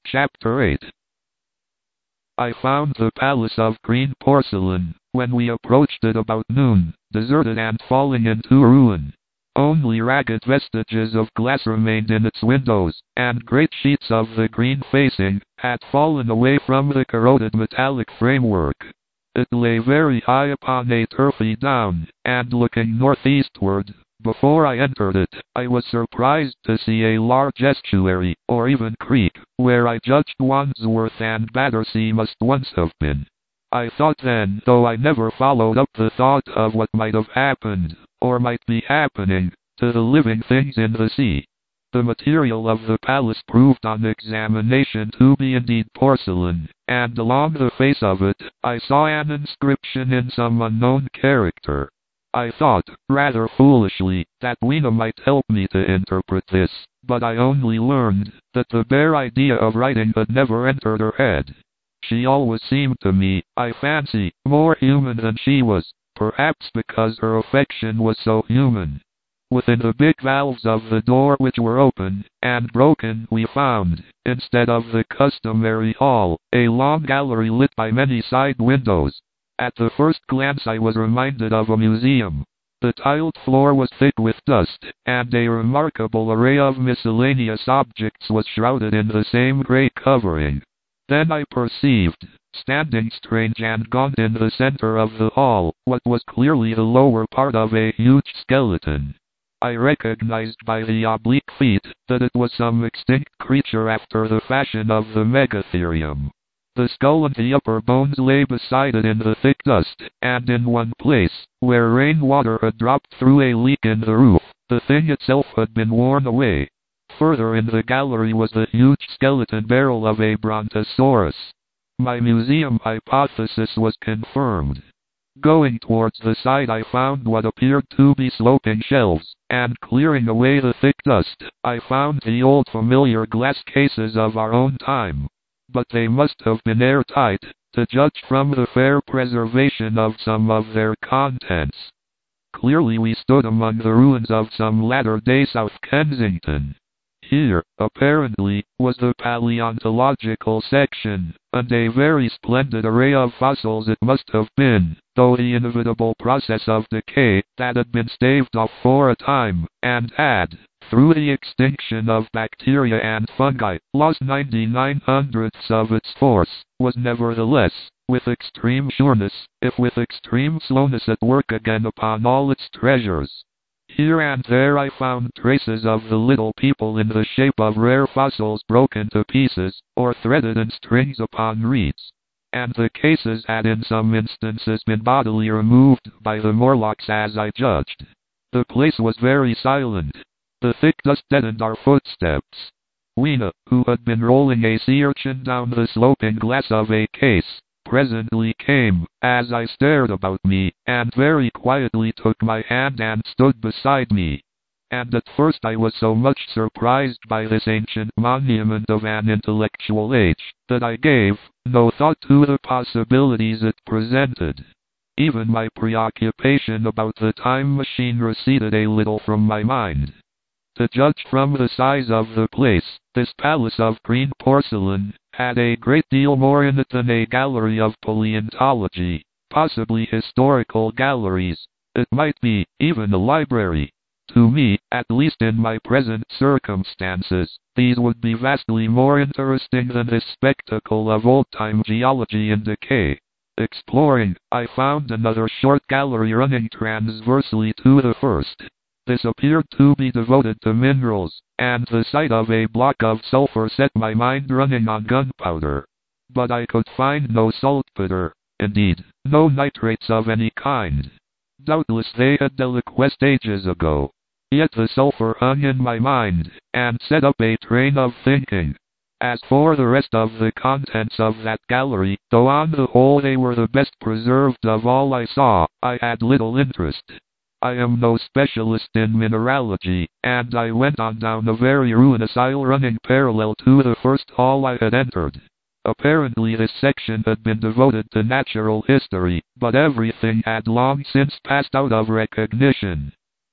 Chapter 8. I found the palace of green porcelain, when we approached it about noon, deserted and falling into ruin. Only ragged vestiges of glass remained in its windows, and great sheets of the green facing had fallen away from the corroded metallic framework. It lay very high upon a turfy down, and looking northeastward. Before I entered it, I was surprised to see a large estuary, or even creek, where I judged Wandsworth and Battersea must once have been. I thought then, though I never followed up the thought of what might have happened, or might be happening, to the living things in the sea. The material of the palace proved on examination to be indeed porcelain, and along the face of it, I saw an inscription in some unknown character. I thought, rather foolishly, that Weena might help me to interpret this, but I only learned that the bare idea of writing had never entered her head. She always seemed to me, I fancy, more human than she was, perhaps because her affection was so human. Within the big valves of the door, which were open and broken, we found, instead of the customary hall, a long gallery lit by many side windows. At the first glance I was reminded of a museum. The tiled floor was thick with dust, and a remarkable array of miscellaneous objects was shrouded in the same grey covering. Then I perceived, standing strange and gaunt in the center of the hall, what was clearly the lower part of a huge skeleton. I recognized by the oblique feet that it was some extinct creature after the fashion of the Megatherium. The skull and the upper bones lay beside it in the thick dust, and in one place, where rainwater had dropped through a leak in the roof, the thing itself had been worn away. Further in the gallery was the huge skeleton barrel of a brontosaurus. My museum hypothesis was confirmed. Going towards the side, I found what appeared to be sloping shelves, and clearing away the thick dust, I found the old familiar glass cases of our own time. But they must have been airtight, to judge from the fair preservation of some of their contents. Clearly we stood among the ruins of some latter-day South Kensington. Here, apparently, was the paleontological section, and a very splendid array of fossils it must have been, though the inevitable process of decay that had been staved off for a time, and had, through the extinction of bacteria and fungi, lost 99/100ths of its force, was nevertheless, with extreme sureness, if with extreme slowness, at work again upon all its treasures. Here and there I found traces of the little people in the shape of rare fossils broken to pieces, or threaded in strings upon reeds. And the cases had in some instances been bodily removed by the Morlocks, as I judged. The place was very silent. The thick dust deadened our footsteps. Weena, who had been rolling a sea urchin down the sloping glass of a case, presently came, as I stared about me, and very quietly took my hand and stood beside me. And at first I was so much surprised by this ancient monument of an intellectual age, that I gave no thought to the possibilities it presented. Even my preoccupation about the time machine receded a little from my mind. To judge from the size of the place, this palace of green porcelain had a great deal more in it than a gallery of paleontology, possibly historical galleries. It might be, even a library. To me, at least in my present circumstances, these would be vastly more interesting than this spectacle of old-time geology in decay. Exploring, I found another short gallery running transversely to the first. This appeared to be devoted to minerals, and the sight of a block of sulfur set my mind running on gunpowder. But I could find no saltpeter, indeed, no nitrates of any kind. Doubtless they had deliquesced ages ago. Yet the sulfur hung in my mind, and set up a train of thinking. As for the rest of the contents of that gallery, though on the whole they were the best preserved of all I saw, I had little interest. I am no specialist in mineralogy, and I went on down a very ruinous aisle running parallel to the first hall I had entered. Apparently this section had been devoted to natural history, but everything had long since passed out of recognition.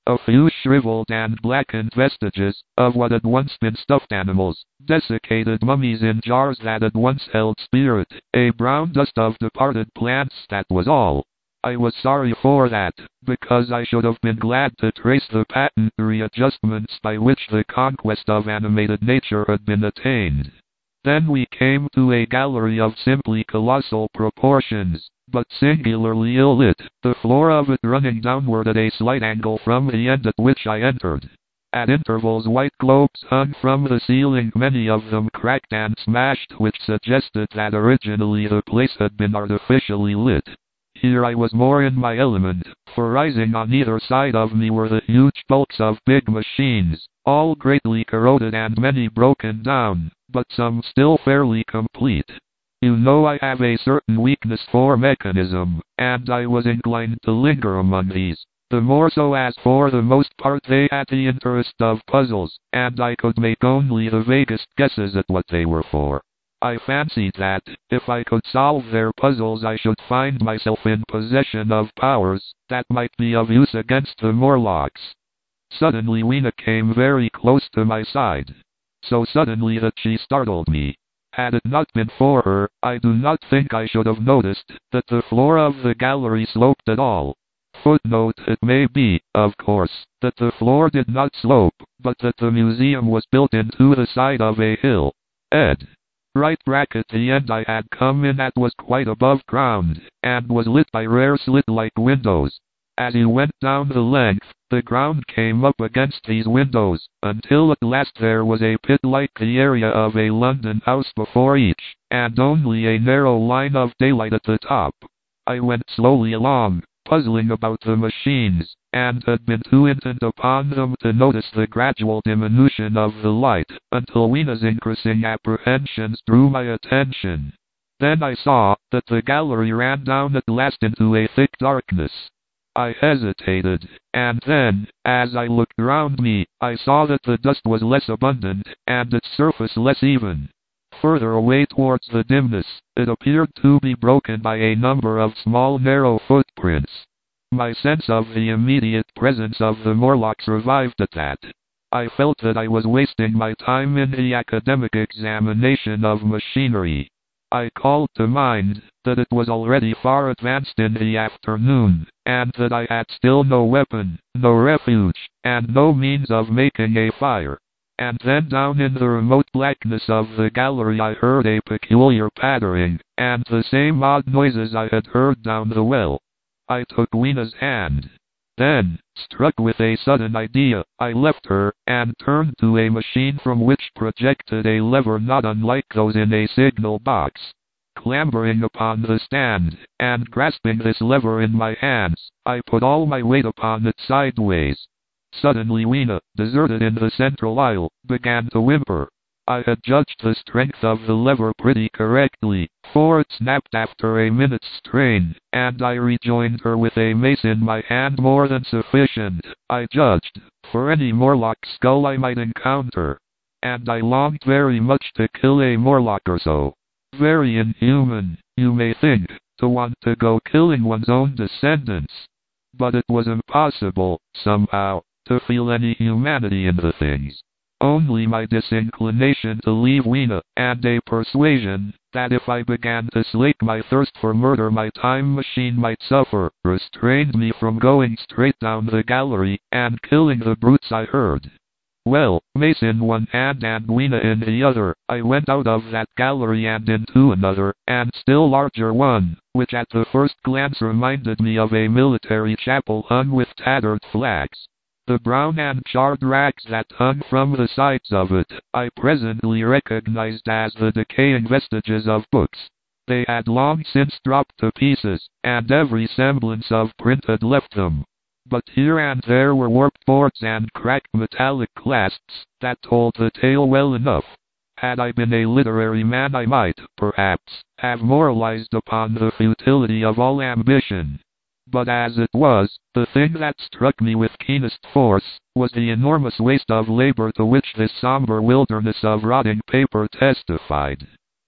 A few shriveled and blackened vestiges of what had once been stuffed animals, desiccated mummies in jars that had once held spirit, a brown dust of departed plants, that was all. I was sorry for that, because I should have been glad to trace the patent readjustments by which the conquest of animated nature had been attained. Then we came to a gallery of simply colossal proportions, but singularly ill-lit, the floor of it running downward at a slight angle from the end at which I entered. At intervals white globes hung from the ceiling, many of them cracked and smashed, which suggested that originally the place had been artificially lit. Here I was more in my element, for rising on either side of me were the huge bulks of big machines, all greatly corroded and many broken down, but some still fairly complete. You know I have a certain weakness for mechanism, and I was inclined to linger among these, the more so as for the most part they had the interest of puzzles, and I could make only the vaguest guesses at what they were for. I fancied that, if I could solve their puzzles, I should find myself in possession of powers that might be of use against the Morlocks. Suddenly Weena came very close to my side. So suddenly that she startled me. Had it not been for her, I do not think I should have noticed that the floor of the gallery sloped at all. Footnote: it may be, of course, that the floor did not slope, but that the museum was built into the side of a hill. Ed. Right bracket the end I had come in at was quite above ground, and was lit by rare slit-like windows. As you went down the length, the ground came up against these windows, until at last there was a pit like the area of a London house before each, and only a narrow line of daylight at the top. I went slowly along, puzzling about the machines, and had been too intent upon them to notice the gradual diminution of the light, until Weena's increasing apprehensions drew my attention. Then I saw that the gallery ran down at last into a thick darkness. I hesitated, and then, as I looked round me, I saw that the dust was less abundant, and its surface less even. Further away towards the dimness, it appeared to be broken by a number of small narrow footprints. My sense of the immediate presence of the Morlocks revived at that. I felt that I was wasting my time in the academic examination of machinery. I called to mind that it was already far advanced in the afternoon, and that I had still no weapon, no refuge, and no means of making a fire. And then down in the remote blackness of the gallery I heard a peculiar pattering, and the same odd noises I had heard down the well. I took Weena's hand. Then, struck with a sudden idea, I left her, and turned to a machine from which projected a lever not unlike those in a signal box. Clambering upon the stand, and grasping this lever in my hands, I put all my weight upon it sideways. Suddenly Weena, deserted in the central aisle, began to whimper. I had judged the strength of the lever pretty correctly, for it snapped after a minute's strain, and I rejoined her with a mace in my hand more than sufficient, I judged, for any Morlock skull I might encounter. And I longed very much to kill a Morlock or so. Very inhuman, you may think, to want to go killing one's own descendants. But it was impossible, somehow, to feel any humanity in the things. Only my disinclination to leave Weena, and a persuasion that if I began to slake my thirst for murder my time machine might suffer, restrained me from going straight down the gallery, and killing the brutes I heard. Well, mace in one hand and Weena in the other, I went out of that gallery and into another, and still larger one, which at the first glance reminded me of a military chapel hung with tattered flags. The brown and charred rags that hung from the sides of it, I presently recognized as the decaying vestiges of books. They had long since dropped to pieces, and every semblance of print had left them. But here and there were warped boards and cracked metallic clasps that told the tale well enough. Had I been a literary man I might, perhaps, have moralized upon the futility of all ambition. But as it was, the thing that struck me with keenest force was the enormous waste of labor to which this somber wilderness of rotting paper testified.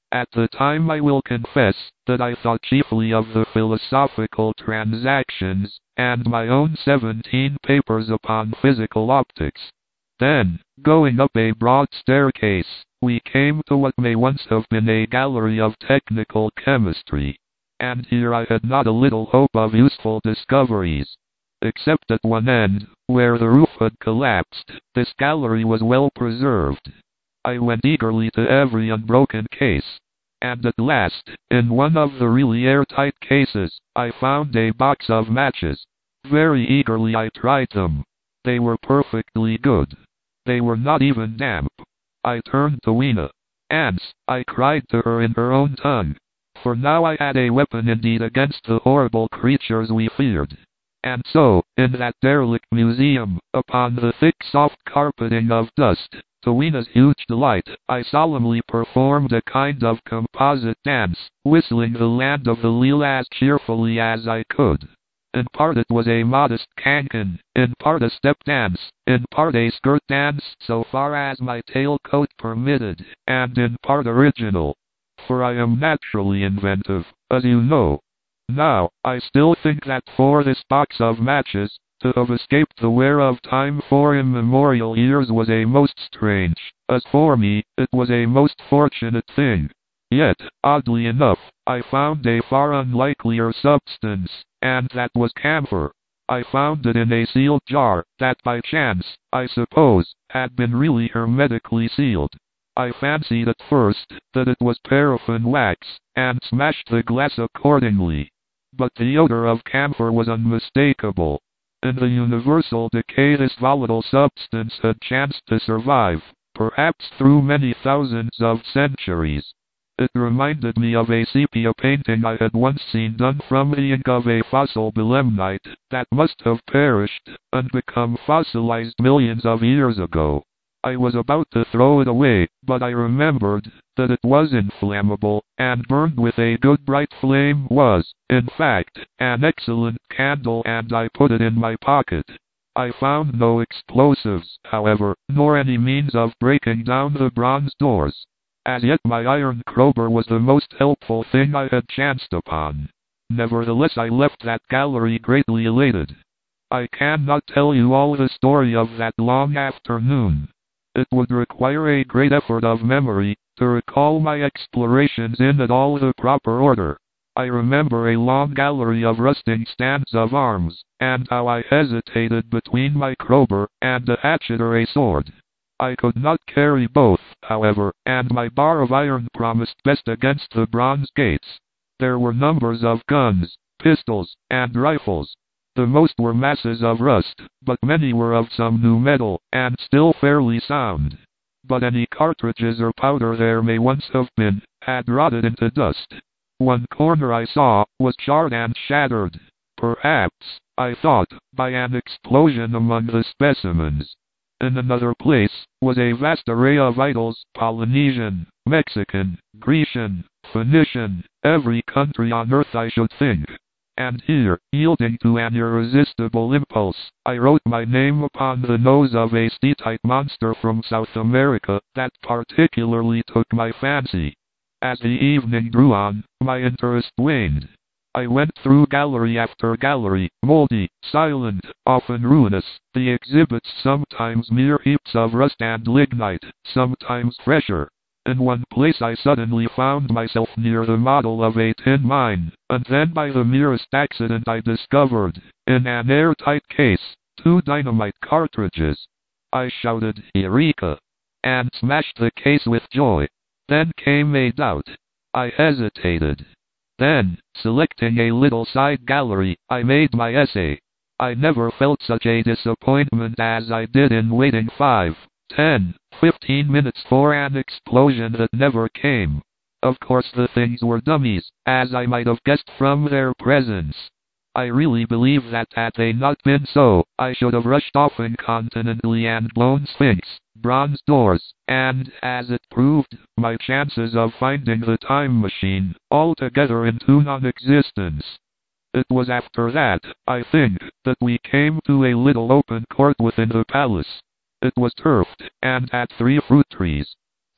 At the time I will confess that I thought chiefly of the philosophical transactions, and my own 17 papers upon physical optics. Then, going up a broad staircase, we came to what may once have been a gallery of technical chemistry. And here I had not a little hope of useful discoveries. Except at one end, where the roof had collapsed, this gallery was well preserved. I went eagerly to every unbroken case, and at last, in one of the really airtight cases, I found a box of matches. Very eagerly I tried them. They were perfectly good. They were not even damp. I turned to Weena. "Ants," I cried to her in her own tongue. For now I had a weapon indeed against the horrible creatures we feared. And so, in that derelict museum, upon the thick soft carpeting of dust, to Weena's huge delight, I solemnly performed a kind of composite dance, whistling the Land of the Leal as cheerfully as I could. In part it was a modest cancan, in part a step dance, in part a skirt dance so far as my tailcoat permitted, and in part original. For I am naturally inventive, as you know. Now, I still think that for this box of matches, to have escaped the wear of time for immemorial years was a most strange, as for me, it was a most fortunate thing. Yet, oddly enough, I found a far unlikelier substance, and that was camphor. I found it in a sealed jar, that by chance, I suppose, had been really hermetically sealed. I fancied at first that it was paraffin wax, and smashed the glass accordingly. But the odor of camphor was unmistakable. In the universal decay this volatile substance had chanced to survive, perhaps through many thousands of centuries. It reminded me of a sepia painting I had once seen done from the ink of a fossil belemnite that must have perished and become fossilized millions of years ago. I was about to throw it away, but I remembered that it was inflammable, and burned with a good bright flame was, in fact, an excellent candle, and I put it in my pocket. I found no explosives, however, nor any means of breaking down the bronze doors. As yet my iron crowbar was the most helpful thing I had chanced upon. Nevertheless I left that gallery greatly elated. I cannot tell you all the story of that long afternoon. It would require a great effort of memory to recall my explorations in at all the proper order. I remember a long gallery of rusting stands of arms, and how I hesitated between my crowbar and a hatchet or a sword. I could not carry both, however, and my bar of iron promised best against the bronze gates. There were numbers of guns, pistols, and rifles. The most were masses of rust, but many were of some new metal, and still fairly sound. But any cartridges or powder there may once have been, had rotted into dust. One corner I saw, was charred and shattered. Perhaps, I thought, by an explosion among the specimens. In another place, was a vast array of idols, Polynesian, Mexican, Grecian, Phoenician, every country on earth I should think. And here, yielding to an irresistible impulse, I wrote my name upon the nose of a steatite monster from South America that particularly took my fancy. As the evening drew on, my interest waned. I went through gallery after gallery, moldy, silent, often ruinous, the exhibits sometimes mere heaps of rust and lignite, sometimes fresher. In one place I suddenly found myself near the model of a tin mine, and then by the merest accident I discovered, in an airtight case, 2 dynamite cartridges. I shouted, "Eureka!" and smashed the case with joy. Then came a doubt. I hesitated. Then, selecting a little side gallery, I made my essay. I never felt such a disappointment as I did in waiting 5, 10, 15 minutes for an explosion that never came. Of course the things were dummies, as I might have guessed from their presence. I really believe that had they not been so, I should have rushed off incontinently and blown Sphinx, bronze doors, and, as it proved, my chances of finding the time machine, altogether into non-existence. It was after that, I think, that we came to a little open court within the palace. It was turfed, and had 3 fruit trees.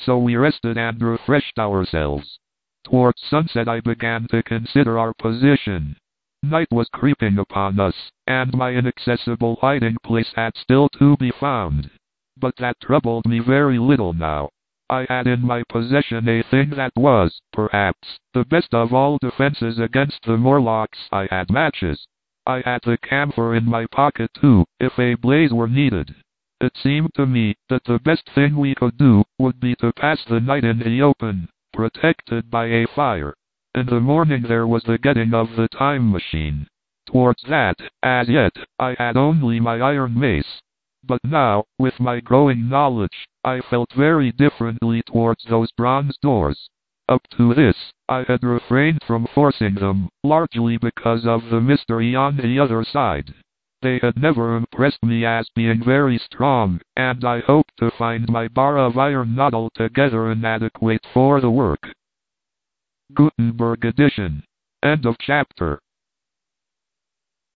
so we rested and refreshed ourselves. Towards sunset I began to consider our position. Night was creeping upon us, and my inaccessible hiding place had still to be found. But that troubled me very little now. I had in my possession a thing that was, perhaps, the best of all defenses against the Morlocks. I had matches. I had the camphor in my pocket too, if a blaze were needed. It seemed to me that the best thing we could do would be to pass the night in the open, protected by a fire. In the morning there was the getting of the time machine. Towards that, as yet, I had only my iron mace. But now, with my growing knowledge, I felt very differently towards those bronze doors. Up to this, I had refrained from forcing them, largely because of the mystery on the other side. They had never impressed me as being very strong, and I hoped to find my bar of iron not altogether inadequate for the work. Gutenberg edition. End of chapter.